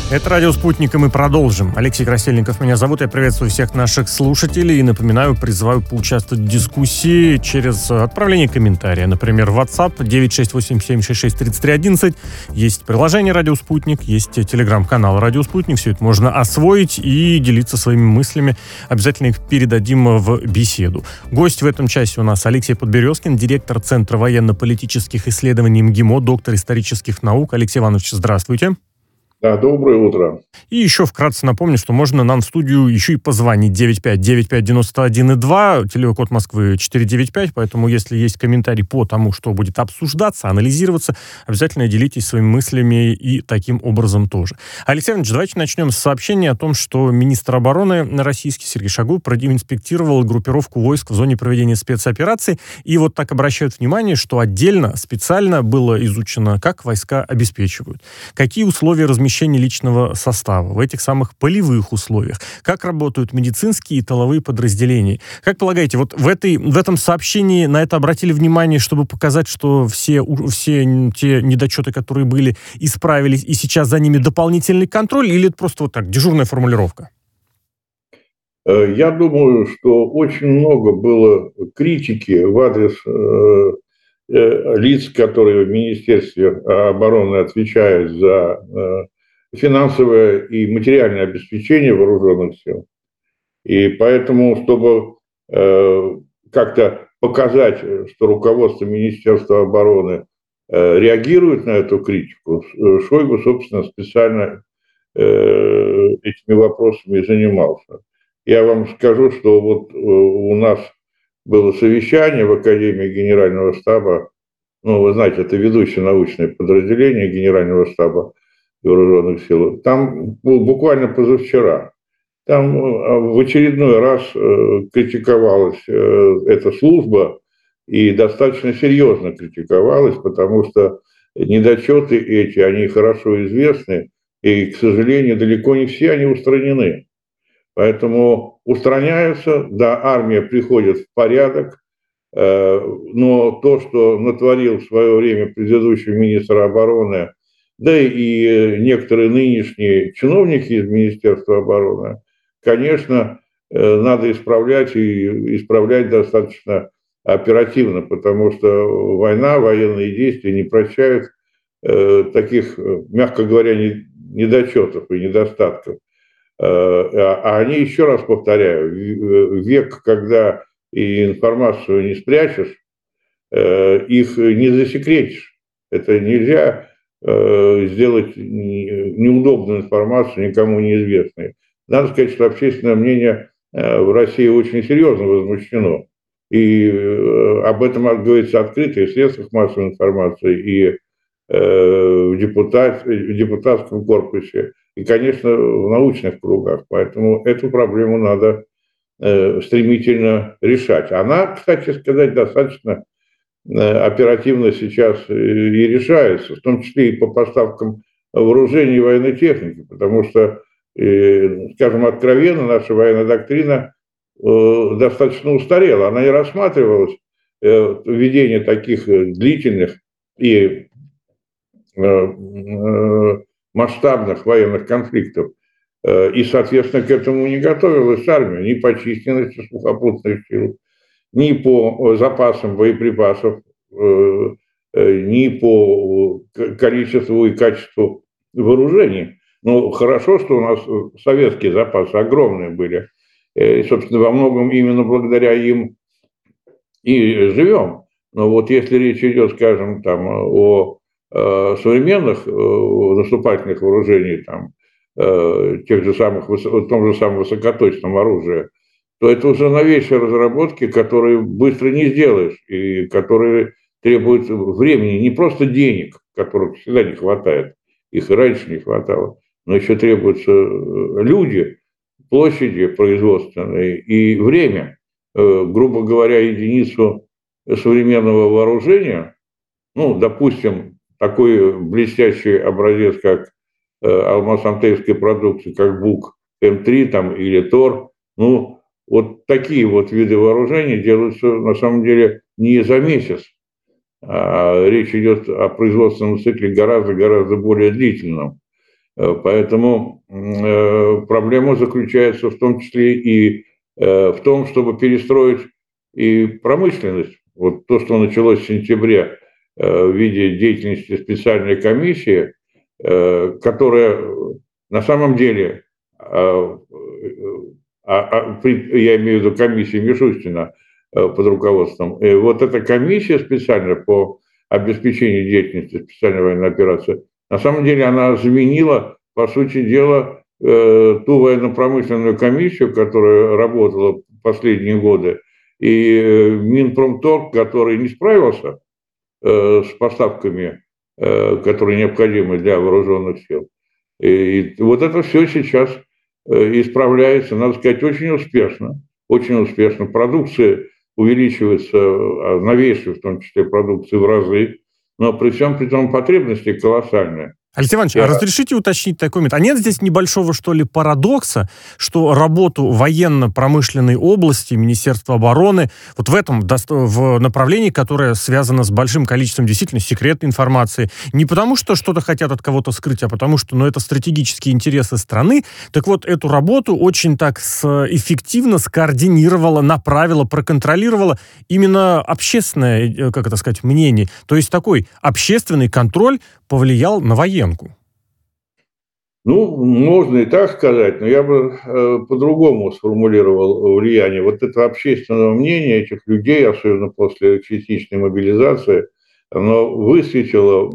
Это «Радио Спутник», и мы продолжим. Алексей Красильников меня зовут. Я приветствую всех наших слушателей и напоминаю, призываю поучаствовать в дискуссии через отправление комментария. Например, в WhatsApp 968-766-3311. Есть приложение «Радио Спутник», есть телеграм-канал «Радио Спутник». Все это можно освоить и делиться своими мыслями. Обязательно их передадим в беседу. Гость в этом часе у нас Алексей Подберезкин, директор Центра военно-политических исследований МГИМО, доктор исторических наук. Алексей Иванович, здравствуйте. Да, доброе утро. И еще вкратце напомню, что можно нам в студию еще и позвонить 95-95-91-2, телефон Москвы 495, поэтому если есть комментарий по тому, что будет обсуждаться, анализироваться, обязательно делитесь своими мыслями и таким образом тоже. Алексей Иванович, давайте начнем с сообщения о том, что министр обороны российский Сергей Шойгу проинспектировал группировку войск в зоне проведения спецоперации, и вот так обращают внимание, что отдельно, специально было изучено, как войска обеспечивают, какие условия размещения личного состава в этих самых полевых условиях, как работают медицинские и тыловые подразделения. Как полагаете, вот в этом сообщении на это обратили внимание, чтобы показать, что все те недочеты, которые были, исправились, и сейчас за ними дополнительный контроль, или это просто вот так, дежурная формулировка? Я думаю, что очень много было критики в адрес лиц, которые в Министерстве обороны отвечают за финансовое и материальное обеспечение вооруженных сил. И поэтому, чтобы как-то показать, что руководство Министерства обороны реагирует на эту критику, Шойгу, собственно, специально этими вопросами и занимался. Я вам скажу, что вот у нас было совещание в Академии Генерального штаба, ну, вы знаете, это ведущее научное подразделение Генерального штаба вооруженных сил. Там буквально позавчера, там в очередной раз критиковалась эта служба, и достаточно серьезно критиковалась, потому что недочеты эти, они хорошо известны, и, к сожалению, далеко не все они устранены. Поэтому устраняются, да, армия приходит в порядок, но то, что натворил в свое время предыдущий министр обороны, да и некоторые нынешние чиновники из Министерства обороны, конечно, надо исправлять, и исправлять достаточно оперативно, потому что война, военные действия не прощают таких, мягко говоря, недочетов и недостатков. А они, еще раз повторяю, век, когда и информацию не спрячешь, их не засекретишь. Это нельзя сделать неудобную информацию, никому неизвестной. Надо сказать, что общественное мнение в России очень серьезно возмущено. И об этом говорится открыто и в средствах массовой информации, и в депутатском корпусе, и, конечно, в научных кругах. Поэтому эту проблему надо стремительно решать. Она, кстати сказать, достаточно оперативно сейчас и решается, в том числе и по поставкам вооружений и военной техники, потому что, скажем откровенно, наша военная доктрина достаточно устарела. Она не рассматривалась введение таких длительных и масштабных военных конфликтов. И, соответственно, к этому не готовилась армия ни по численности сухопутных сил, ни по запасам боеприпасов, ни по количеству и качеству вооружений. Но хорошо, что у нас советские запасы огромные были. И, собственно, во многом именно благодаря им и живем. Но вот если речь идет, скажем, там, о современных наступательных вооружениях, там, тех же самых, том же самом высокоточном оружии, то это уже новейшие разработки, которые быстро не сделаешь, и которые требуют времени, не просто денег, которых всегда не хватает, их и раньше не хватало, но еще требуются люди, площади производственные и время. Грубо говоря, единицу современного вооружения, ну, допустим, такой блестящий образец, как алмаз-антейской продукции, как БУК М3 там, или ТОР, ну, вот такие вот виды вооружений делаются на самом деле не за месяц. А речь идет о производственном цикле гораздо более длительном. Поэтому проблема заключается в том числе и в том, чтобы перестроить и промышленность. Вот то, что началось в сентябре в виде деятельности специальной комиссии, которая на самом деле, я имею в виду комиссию Мишустина под руководством, вот эта комиссия специальная по обеспечению деятельности специальной военной операции, на самом деле она заменила, по сути дела, ту военно-промышленную комиссию, которая работала последние годы, и Минпромторг, который не справился с поставками, которые необходимы для вооруженных сил. И вот это все сейчас исправляется, надо сказать, очень успешно. Очень успешно. Продукция увеличивается, новейшая в том числе продукции в разы, но при всем при том потребности колоссальные. Алексей Иванович, а разрешите уточнить такой момент? А нет здесь небольшого, что ли, парадокса, что работу военно-промышленной области Министерства обороны вот в этом в направлении, которое связано с большим количеством действительно секретной информации, не потому что что-то хотят от кого-то скрыть, а потому что это стратегические интересы страны, так вот эту работу очень так эффективно скоординировала, направила, проконтролировала именно общественное, как это сказать, мнение. То есть такой общественный контроль повлиял на военку? Ну, можно и так сказать, но я бы по-другому сформулировал влияние. Вот этого общественного мнения этих людей, особенно после частичной мобилизации, оно высветило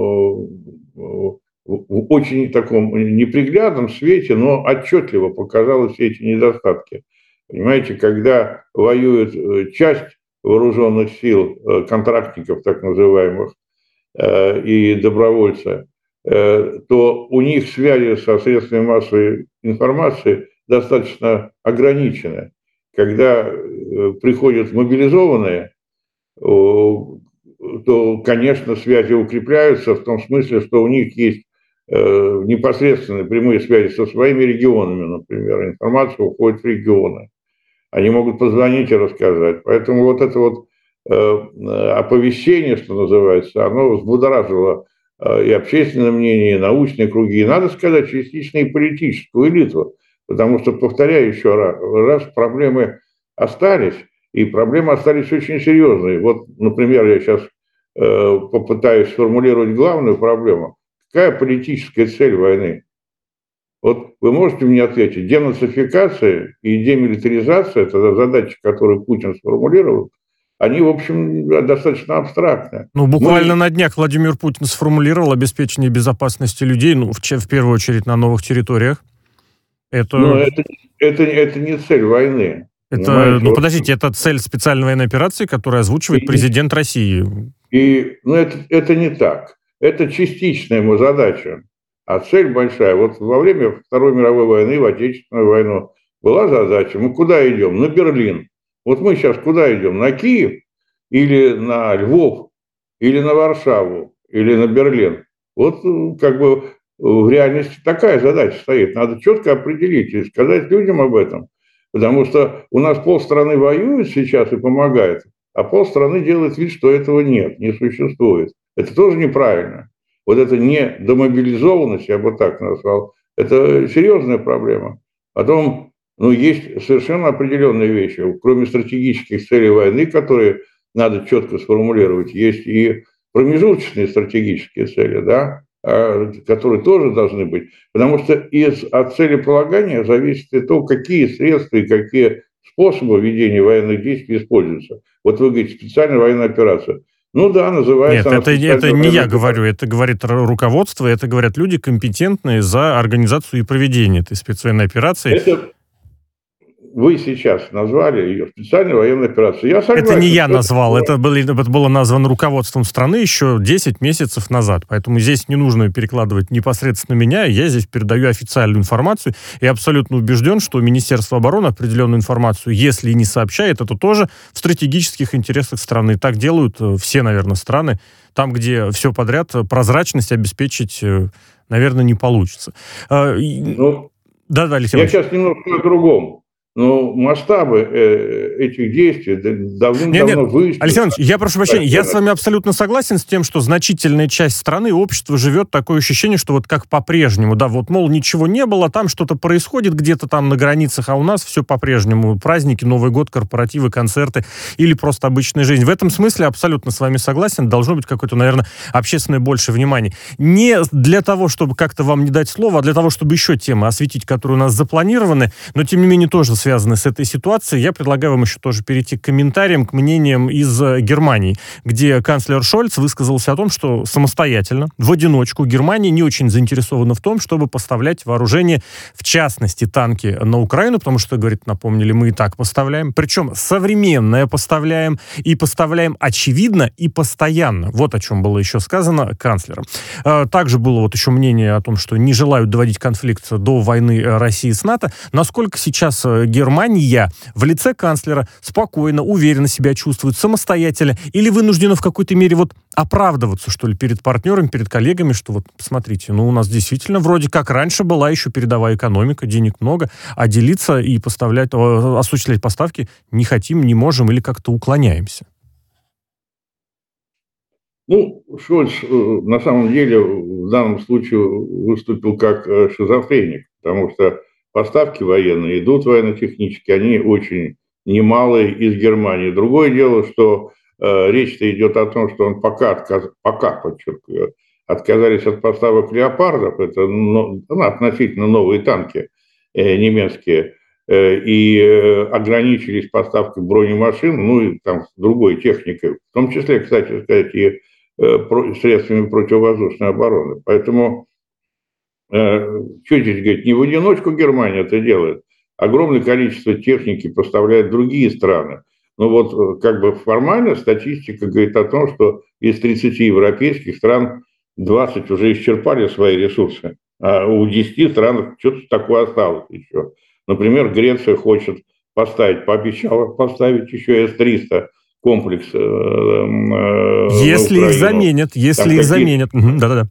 в очень таком неприглядном свете, но отчетливо показало все эти недостатки. Понимаете, когда воюет часть вооруженных сил, контрактников так называемых, и добровольцы, то у них связи со средствами массовой информации достаточно ограничены. Когда приходят мобилизованные, то, конечно, связи укрепляются в том смысле, что у них есть непосредственные прямые связи со своими регионами, например, информация уходит в регионы. Они могут позвонить и рассказать. Поэтому вот это вот оповещение, что называется, оно взбудоражило и общественное мнение, и научные круги, и, надо сказать, частично и политическую элиту, потому что, повторяю еще раз, проблемы остались, и проблемы остались очень серьезные. Вот, например, я сейчас попытаюсь сформулировать главную проблему. Какая политическая цель войны? Вот вы можете мне ответить, денацификация и демилитаризация, это задачи, которые Путин сформулировал, они, в общем, достаточно абстрактны. Ну, буквально на днях Владимир Путин сформулировал обеспечение безопасности людей, в первую очередь на новых территориях. Это не цель войны. Подождите, это цель специальной военной операции, которую озвучивает президент России. Это не так. Это частичная ему задача. А цель большая. Вот во время Второй мировой войны, в Отечественную войну, была задача. Мы куда идем? На Берлин. Вот мы сейчас куда идем? На Киев или на Львов, или на Варшаву, или на Берлин? Вот как бы в реальности такая задача стоит. Надо четко определить и сказать людям об этом. Потому что у нас полстраны воюет сейчас и помогает, а полстраны делает вид, что этого нет, не существует. Это тоже неправильно. Вот это недомобилизованность, я бы так назвал, это серьезная проблема. Потом, есть совершенно определенные вещи. Кроме стратегических целей войны, которые надо четко сформулировать, есть и промежуточные стратегические цели, да, которые тоже должны быть. Потому что от целеполагания зависит и то, какие средства и какие способы ведения военных действий используются. Вот вы говорите, специальная военная операция. Называется... Нет, это не я говорю, это говорит руководство, это говорят люди, компетентные за организацию и проведение этой спецвоенной операции. Это вы сейчас назвали ее специальной военной операцией. Я согласен. Это не я назвал, это было названо руководством страны еще 10 месяцев назад. Поэтому здесь не нужно перекладывать непосредственно меня. Я здесь передаю официальную информацию. И абсолютно убежден, что Министерство обороны определенную информацию, если и не сообщает, это тоже в стратегических интересах страны. Так делают все, наверное, страны. Там, где все подряд, прозрачность обеспечить, наверное, не получится. Да, Алексей Иванович. Я сейчас немного о другом. Но масштабы этих действий давным-давно вышли. Александр Иванович, я прошу прощения, я с вами абсолютно согласен с тем, что значительная часть страны, общества живет такое ощущение, что вот как по-прежнему, да, вот, мол, ничего не было, там что-то происходит где-то там на границах, а у нас все по-прежнему. Праздники, Новый год, корпоративы, концерты или просто обычная жизнь. В этом смысле абсолютно с вами согласен. Должно быть какое-то, наверное, общественное больше внимания. Не для того, чтобы как-то вам не дать слова, а для того, чтобы еще темы осветить, которые у нас запланированы, но, тем не менее, тоже связаны с этой ситуацией. Я предлагаю вам еще тоже перейти к комментариям, к мнениям из Германии, где канцлер Шольц высказался о том, что самостоятельно, в одиночку, Германия не очень заинтересована в том, чтобы поставлять вооружение, в частности, танки на Украину, потому что, говорит, напомнили, мы и так поставляем, причем современное поставляем, и поставляем очевидно и постоянно. Вот о чем было еще сказано канцлером. Также было вот еще мнение о том, что не желают доводить конфликт до войны России с НАТО. Насколько сейчас Германия в лице канцлера спокойно, уверенно себя чувствует, самостоятельно, или вынуждена в какой-то мере вот оправдываться, что ли, перед партнерами, перед коллегами, что вот, посмотрите, ну, у нас действительно вроде как раньше была еще передовая экономика, денег много, а делиться и поставлять, осуществлять поставки не хотим, не можем или как-то уклоняемся? Ну, Шольц на самом деле в данном случае выступил как шизофреник, потому что поставки военные идут военно-технические, они очень немалые из Германии. Другое дело, что речь-то идет о том, что он пока, подчеркиваю, отказались от поставок «Леопардов», это относительно новые танки немецкие, и ограничились поставкой бронемашин, ну и там другой техникой, в том числе, кстати сказать, и средствами противовоздушной обороны. Поэтому, что здесь говорить, не в одиночку Германия это делает. Огромное количество техники поставляют другие страны. Но вот как бы формально статистика говорит о том, что из 30 европейских стран 20 уже исчерпали свои ресурсы, а у 10 стран что-то такое осталось еще. Например, Греция хочет пообещала поставить еще С-300 комплекс. Если их заменят, Да-да-да.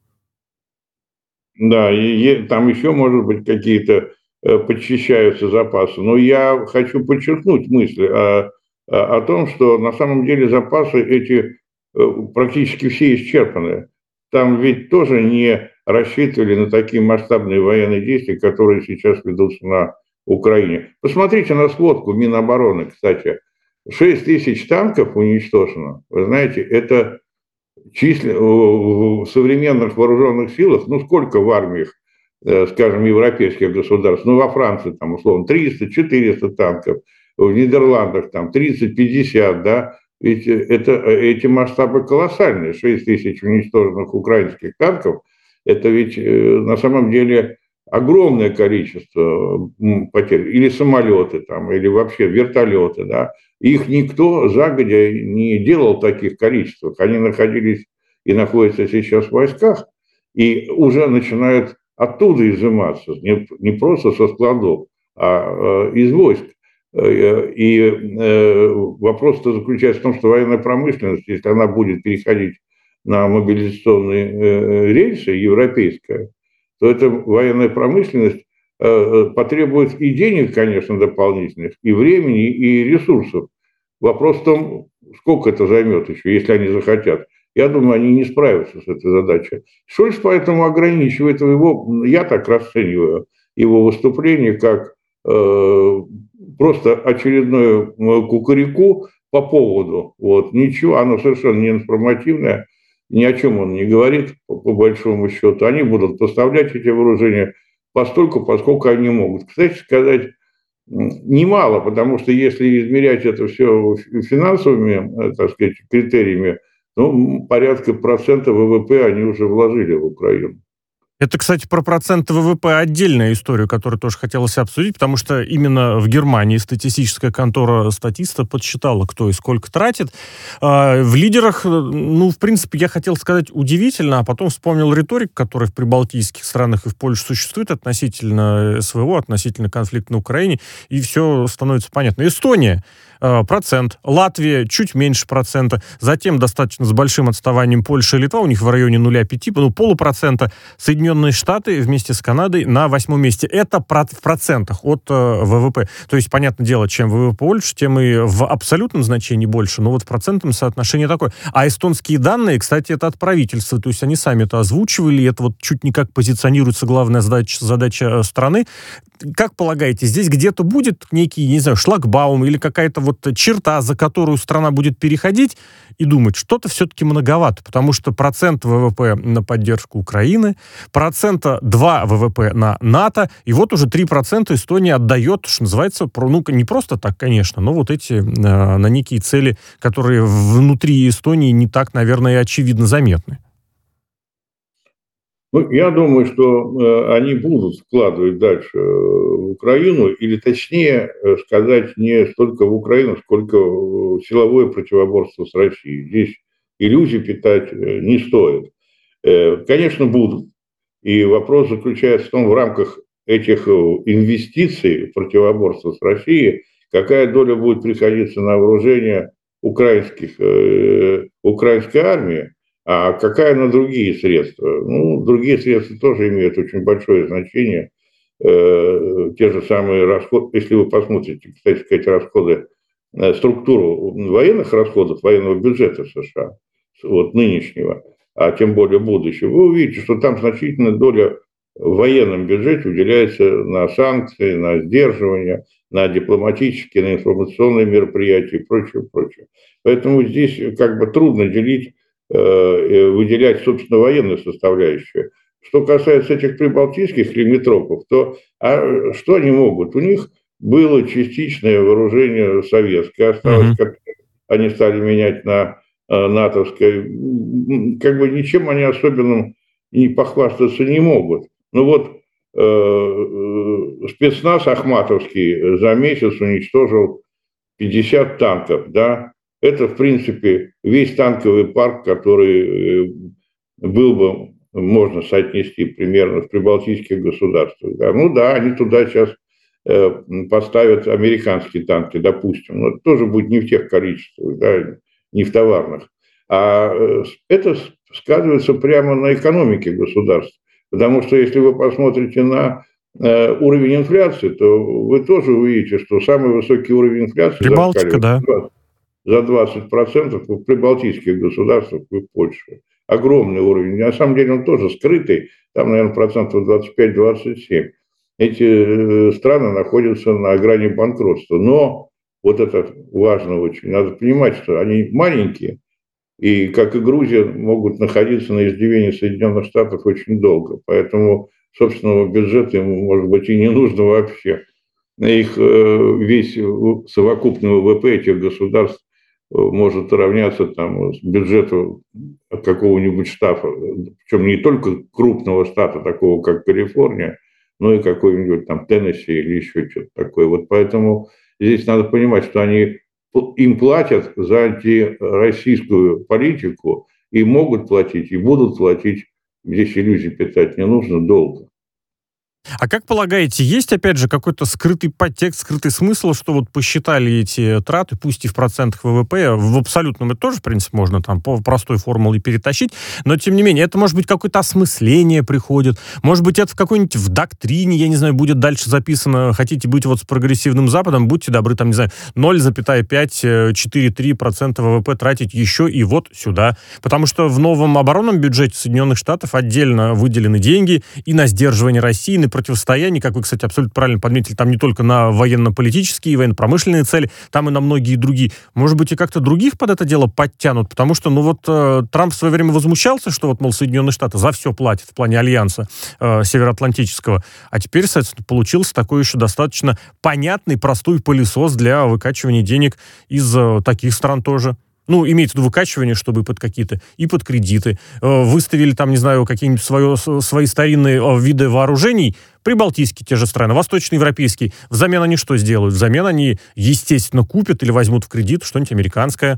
Да, и там еще, может быть, какие-то подчищаются запасы. Но я хочу подчеркнуть мысль о том, что на самом деле запасы эти практически все исчерпаны. Там ведь тоже не рассчитывали на такие масштабные военные действия, которые сейчас ведутся на Украине. Посмотрите на сводку Минобороны, кстати. 6 тысяч танков уничтожено. Вы знаете, это в современных вооруженных силах, ну сколько в армиях, скажем, европейских государств, ну во Франции там условно 300-400 танков, в Нидерландах там 30-50, да, ведь эти масштабы колоссальные, 6 тысяч уничтоженных украинских танков, это ведь на самом деле огромное количество потерь, или самолеты там, или вообще вертолеты, да, их никто загодя не делал в таких количествах, они находились и находятся сейчас в войсках, и уже начинают оттуда изыматься, не просто со складов, а из войск. И вопрос-то заключается в том, что военная промышленность, если она будет переходить на мобилизационные рельсы, европейская, то эта военная промышленность потребует и денег, конечно, дополнительных, и времени, и ресурсов. Вопрос в том, сколько это займет еще, если они захотят. Я думаю, они не справятся с этой задачей. Шольц поэтому ограничивает его, я так расцениваю его выступление, как просто очередное кукареку по поводу. Вот, ничего, оно совершенно не информативное, ни о чем он не говорит, по большому счету. Они будут поставлять эти вооружения постольку, поскольку они могут. Кстати сказать, немало, потому что если измерять это все финансовыми, так сказать, критериями, ну, порядка процента ВВП они уже вложили в Украину. Это, кстати, про проценты ВВП отдельная история, которую тоже хотелось обсудить, потому что именно в Германии статистическая контора Статиста подсчитала, кто и сколько тратит. В лидерах, ну, в принципе, я хотел сказать удивительно, а потом вспомнил риторику, которая в прибалтийских странах и в Польше существует относительно СВО, относительно конфликта на Украине, и все становится понятно. Эстония процент, Латвия чуть меньше процента, затем достаточно с большим отставанием Польша и Литва, у них в районе 0,5, ну, полупроцента, Соединенные Соединенные Штаты вместе с Канадой на 8-м месте. Это в процентах от ВВП. То есть, понятное дело, чем ВВП больше, тем и в абсолютном значении больше, но вот в процентном соотношении такое. А эстонские данные, кстати, это от правительства, то есть они сами это озвучивали, это вот чуть не как позиционируется главная задача страны. Как полагаете, здесь где-то будет некий, не знаю, шлагбаум или какая-то вот черта, за которую страна будет переходить и думать, что-то все-таки многовато, потому что процент ВВП на поддержку Украины, 2% ВВП на НАТО, и вот уже 3% Эстония отдает, что называется, ну, не просто так, конечно, но вот эти на некие цели, которые внутри Эстонии не так, наверное, и очевидно заметны. Ну, я думаю, что они будут вкладывать дальше в Украину, или точнее сказать, не столько в Украину, сколько в силовое противоборство с Россией. Здесь иллюзий питать не стоит. Конечно, будут. И вопрос заключается в том, в рамках этих инвестиций в противоборство с Россией, какая доля будет приходиться на вооружение украинской армии, а какая на другие средства? Ну, другие средства тоже имеют очень большое значение. Те же самые расходы, если вы посмотрите, кстати сказать, расходы, структуру военных расходов, военного бюджета США, вот нынешнего, а тем более будущего, вы увидите, что там значительная доля в военном бюджете уделяется на санкции, на сдерживание, на дипломатические, на информационные мероприятия и прочее, прочее. Поэтому здесь как бы трудно выделять, собственно, военную составляющую. Что касается этих прибалтийских лимитропов, то что они могут? У них было частичное вооружение советское, осталось, как они стали менять на натовское. Как бы ничем они особенным и похвастаться не могут. Ну вот спецназ ахматовский за месяц уничтожил 50 танков, да. Это, в принципе, весь танковый парк, который был бы, можно соотнести примерно в прибалтийских государствах. Да. Ну да, они туда сейчас поставят американские танки, допустим, но это тоже будет не в тех количествах, да, не в товарных. А это сказывается прямо на экономике государств. Потому что если вы посмотрите на уровень инфляции, то вы тоже увидите, что самый высокий уровень инфляции Прибалтика, да. За 20% в прибалтийских государствах и в Польше. Огромный уровень. На самом деле он тоже скрытый, там, наверное, процентов 25-27. Эти страны находятся на грани банкротства. Но вот это важно очень. Надо понимать, что они маленькие, и, как и Грузия, могут находиться на иждивении Соединенных Штатов очень долго. Поэтому собственного бюджета ему, может быть, и не нужно вообще. Их весь совокупный ВВП этих государств может равняться там, бюджету какого-нибудь штата, причем не только крупного штата, такого как Калифорния, но и какой-нибудь там Теннесси или еще что-то такое. Вот поэтому здесь надо понимать, что им платят за антироссийскую политику, и могут платить, и будут платить, здесь иллюзий питать не нужно, долго. А как полагаете, есть, опять же, какой-то скрытый подтекст, скрытый смысл, что вот посчитали эти траты, пусть и в процентах ВВП, в абсолютном это тоже, в принципе, можно там по простой формуле перетащить, но, тем не менее, это, может быть, какое-то осмысление приходит, может быть, это в какой-нибудь в доктрине, я не знаю, будет дальше записано, хотите быть вот с прогрессивным Западом, будьте добры, там, не знаю, 0,5-4,3% ВВП тратить еще и вот сюда, потому что в новом оборонном бюджете Соединенных Штатов отдельно выделены деньги и на сдерживание России, на противостояние, как вы, кстати, абсолютно правильно подметили, там не только на военно-политические и военно-промышленные цели, там и на многие другие. Может быть, и как-то других под это дело подтянут, потому что, ну вот, Трамп в свое время возмущался, что вот, мол, Соединенные Штаты за все платят в плане альянса североатлантического, а теперь, соответственно, получился такой еще достаточно понятный, простой пылесос для выкачивания денег из таких стран тоже. Ну, имеется в виду выкачивание, чтобы под какие-то, и под кредиты. Выставили там, не знаю, какие-нибудь свои старинные виды вооружений, прибалтийские те же страны, восточноевропейские. Взамен они что сделают? Взамен они, естественно, купят или возьмут в кредит что-нибудь американское.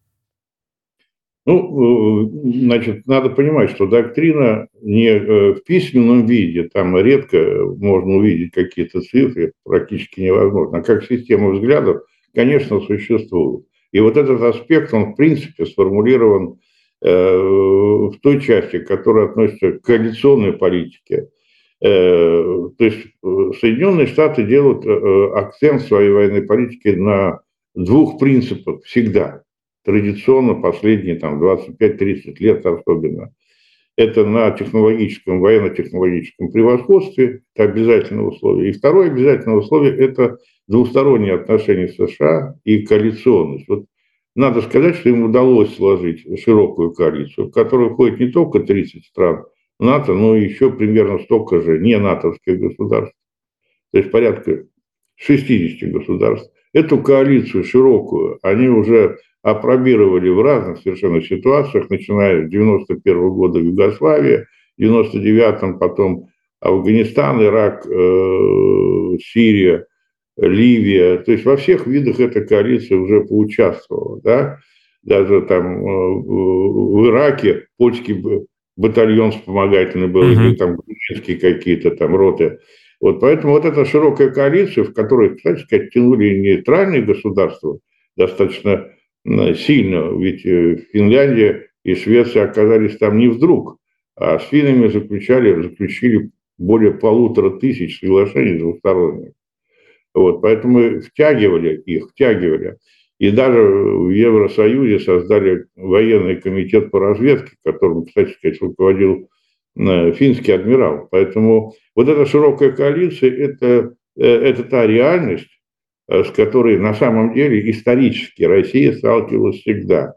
Ну, значит, надо понимать, что доктрина не в письменном виде, там редко можно увидеть какие-то цифры, практически невозможно. А как система взглядов, конечно, существует. И вот этот аспект, он, в принципе, сформулирован в той части, которая относится к коалиционной политике. То есть Соединенные Штаты делают акцент в своей военной политике на двух принципах всегда, традиционно последние 25-30 лет особенно. Это на технологическом, военно-технологическом превосходстве, это обязательное условие. И второе обязательное условие – это двусторонние отношения США и коалиционность. Вот надо сказать, что им удалось сложить широкую коалицию, в которую входит не только 30 стран НАТО, но и еще примерно столько же не натовских государств, то есть порядка 60 государств. Эту коалицию широкую они уже апробировали в разных совершенно ситуациях, начиная с 91 года Югославия, в 99-м потом Афганистан, Ирак, Сирия, Ливия. То есть во всех видах эта коалиция уже поучаствовала. Да? Даже там в Ираке польский батальон вспомогательный был, или там грузинские какие-то там роты. Вот поэтому вот эта широкая коалиция, в которой, кстати сказать, тянули нейтральные государства достаточно сильно, ведь Финляндия и Швеция оказались там не вдруг, а с финнами заключили более 1500 соглашений двусторонних. Вот, поэтому втягивали их. И даже в Евросоюзе создали военный комитет по разведке, которым, кстати сказать, руководил финский адмирал. Поэтому вот эта широкая коалиция – это та реальность, с которой на самом деле исторически Россия сталкивалась всегда.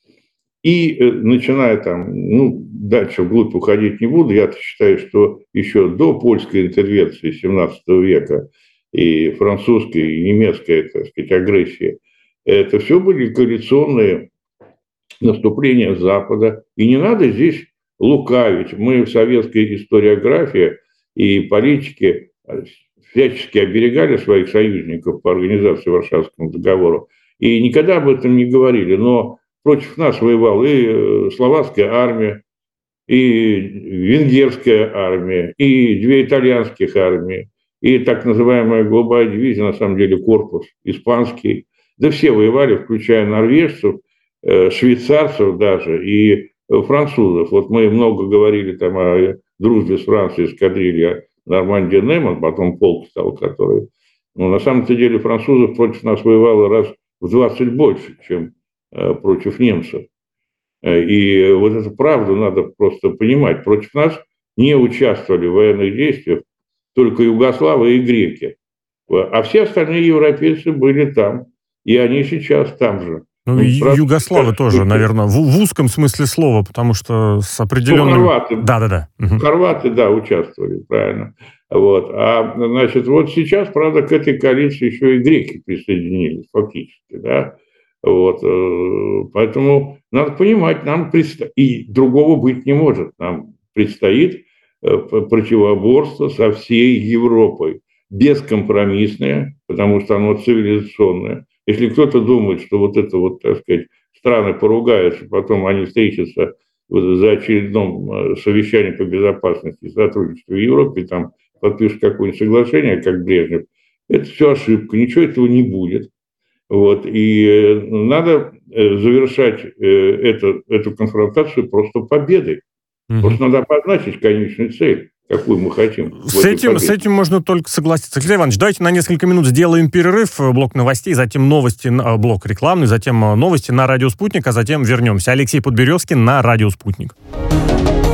И начиная дальше вглубь уходить не буду, я считаю, что еще до польской интервенции 17 века и французской, и немецкой, так сказать, агрессии, это все были коалиционные наступления Запада. И не надо здесь лукавить. Мы в советской историографии и политике всячески оберегали своих союзников по организации Варшавскому договору. И никогда об этом не говорили. Но против нас воевала и словацкая армия, и венгерская армия, и 2 итальянских армии, и так называемая голубая дивизия, на самом деле корпус испанский. Да все воевали, включая норвежцев, швейцарцев даже и французов. Вот мы много говорили там о дружбе с Францией, эскадрилья Нормандия-Неман, потом полк стал, который... Но на самом-то деле французов против нас воевало раз в 20 больше, чем против немцев. И вот эту правду надо просто понимать. Против нас не участвовали в военных действиях только югославы и греки. А все остальные европейцы были там. И они сейчас там же. Ну, и югославы тоже, наверное, в узком смысле слова, потому что с определенным... хорваты. Да. Хорваты, да, участвовали, правильно. Вот. А, значит, вот сейчас, правда, к этой коалиции еще и греки присоединились, фактически, да. Вот. Поэтому надо понимать, нам предстоит... И другого быть не может. Нам предстоит противоборство со всей Европой. Бескомпромиссное, потому что оно цивилизационное. Если кто-то думает, что вот это вот, так сказать, страны поругаются, потом они встретятся за очередным совещанием по безопасности и сотрудничеству в Европе, там подпишут какое-нибудь соглашение, как Брежнев, это все ошибка, ничего этого не будет. Вот. И надо завершать эту конфронтацию просто победой. Просто надо обозначить конечную цель, какую мы хотим. С этим можно только согласиться. Алексей Иванович, давайте на несколько минут сделаем перерыв, блок новостей, затем новости, блок рекламный, затем новости на Радио Спутник, а затем вернемся. Алексей Подберезкин на Радио Спутник.